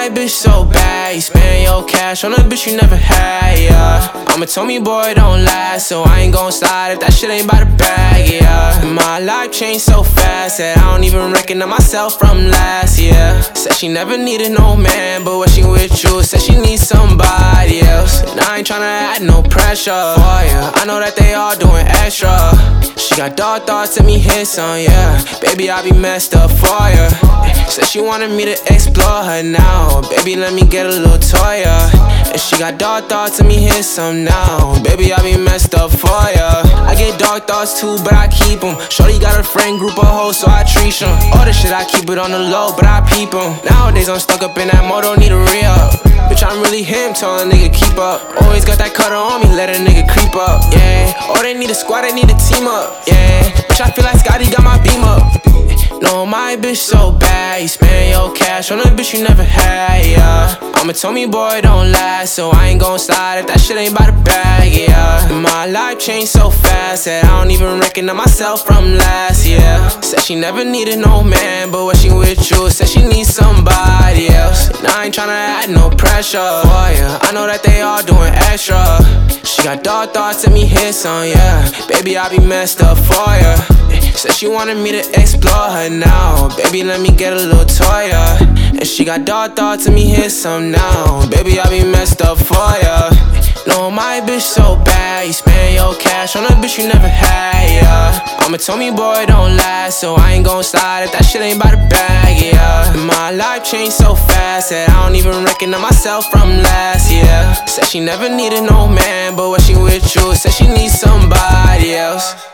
my bitch so bad, you spend your cash on a bitch you never had, yeah. Mama told me, boy, don't last, so I ain't gon' slide if that shit ain't by the bag, yeah. My life changed so fast that I don't even recognize myself from last year. Said she never needed no man, but when she with you, said she needs somebody else. And I ain't tryna add no pressure for ya, I know that they all doing extra. She got dark thoughts, let me hit some, yeah. Baby, I be messed up for ya. Said she wanted me to explore her now. Baby, let me get a little toy, yeah. And she got dark thoughts, let me hit some now. Baby, I be messed up for ya. I get dark thoughts too, but I keep them. Shorty got a friend group of hoes, so I treat them. All the shit, I keep it on the low, but I peep them. Nowadays, I'm stuck up in that mode, don't need a re-up. Bitch, I'm really him, tell a nigga keep up. Always got that cutter on me, let a nigga creep up, yeah. Oh, they need a squad, they need a team up, yeah. Bitch, I feel like Scotty got my beam up. No, my bitch so bad, you spend your cash on a bitch you never had, yeah. Mama told me, boy, don't last, so I ain't gon' slide if that shit ain't by the bag, yeah. My life changed so fast that I don't even recognize myself from last year. Said she never needed no man, but when she with you, said she needs somebody else. And I ain't tryna add no pressure for ya, I know that they all doing extra. She got dark thoughts, let me hit some, yeah. Baby, I be messed up for ya. Said she wanted me to explore her now. Baby, let me get a little toy, yeah. And she got dark thoughts, let me hit some now. Baby, I be messed up for ya. No, my bitch so bad, you spend your cash on a bitch you never had, yeah. Mama told me, boy, don't last, so I ain't gon' slide if that shit ain't by the bag, yeah. My life changed so fast that I don't even recognize myself from last year. Said she never needed no man, but when she with you, said she needs somebody else.